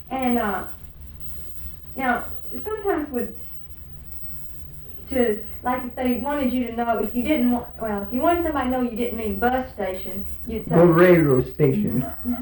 And now sometimes like if they wanted you to know, if you didn't want, well, if you wanted somebody to know you didn't mean bus station, you'd say or railroad station.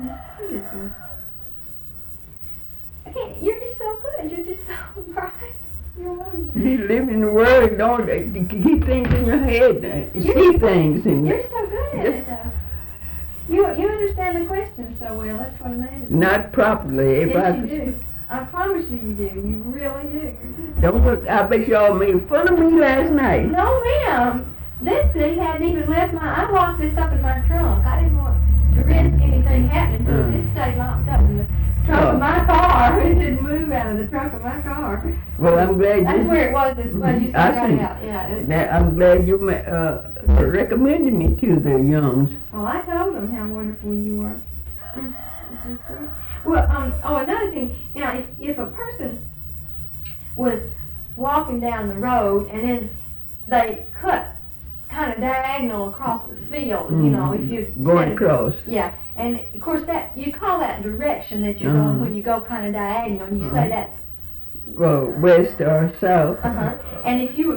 Okay, you're just so good. You're just so bright. You live in the world, don't you keep things in your head, you see things. And you're so good at it, though. You understand the question so well. That's what amazes me. not properly. If Yes, you do. I promise you do. You really do. Don't look, I bet y'all made fun of me last night. No, ma'am. This thing hadn't even left I locked this up in my trunk. I didn't want to risk anything happening to it. This stayed locked up in the trunk of my car. It didn't move out of the trunk of my car. Well, I'm glad That's you... where it was, when you I got see. it out. Yeah. I'm glad you recommended me to the Youngs. Well, I told them how wonderful you were. It's just great. Well, another thing. Now, if a person was walking down the road and then they cut kind of diagonal across the field, you know, if you going across. Yeah, and of course that you call that direction that you're going when you go kind of diagonal. And you say that's west or south. And if you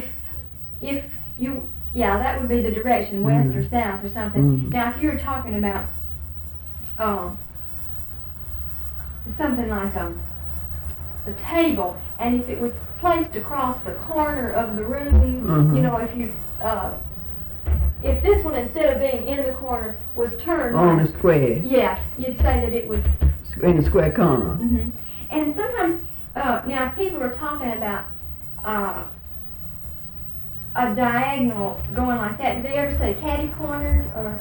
that would be the direction, west or south or something. Now, if you were talking about something like a table, and if it was placed across the corner of the room, you know, if this one, instead of being in the corner, was turned on the square. Yeah, you'd say that it was in the square corner. And sometimes, now if people are talking about a diagonal going like that, did they ever say catty cornered, or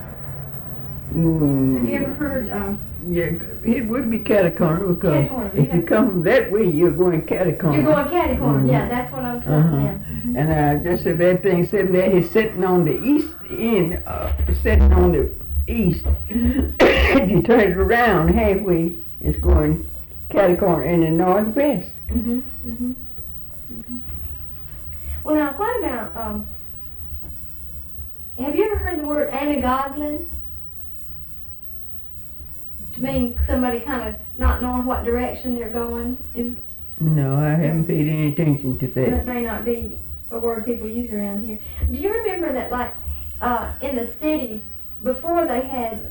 have you ever heard? Yeah, it would be catty corner, because if you come from that way, you're going catty corner. You're going catty corner, yeah, that's what I'm saying. And just if that thing sitting there, he's sitting on the east end, sitting on the east. If you turn it around halfway, it's going catty corner in the northwest. Well, now, what about, have you ever heard the word anagodlin? To mean somebody kind of not knowing what direction they're going? No, I haven't paid any attention to that. That may not be a word people use around here. Do you remember that, like, in the city, before they had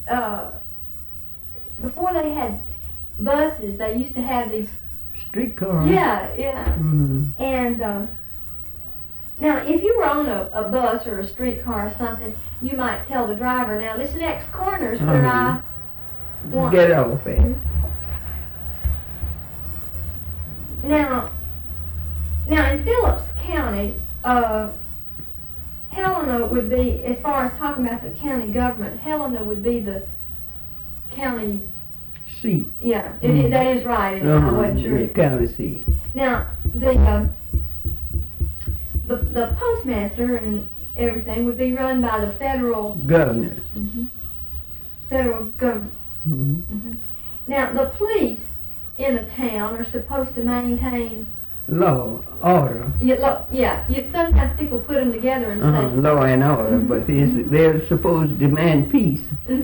buses, they used to have these streetcars. Yeah. And now, if you were on a bus or a streetcar or something, you might tell the driver, now this next corner is where I want get off at. Now in Phillips County, Helena would be, as far as talking about the county government, Helena would be the county seat. Yeah, that is right. I wasn't sure. The county seat. Now, the postmaster and everything would be run by the federal governor. Federal government. Now, the police in a town are supposed to maintain law, order. Sometimes people put them together and say law and order, but they're supposed to demand peace.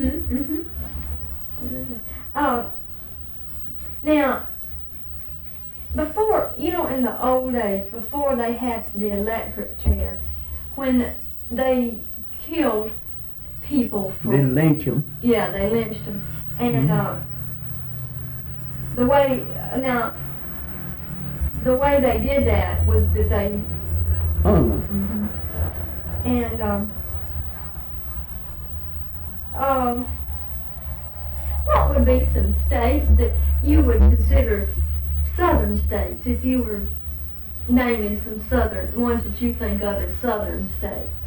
Now, before, in the old days, before they had the electric chair, when they killed people they lynch them. Yeah, they lynched them. And the way they did that was that they and what would be some states that you would consider southern states, if you were naming some southern ones that you think of as southern states?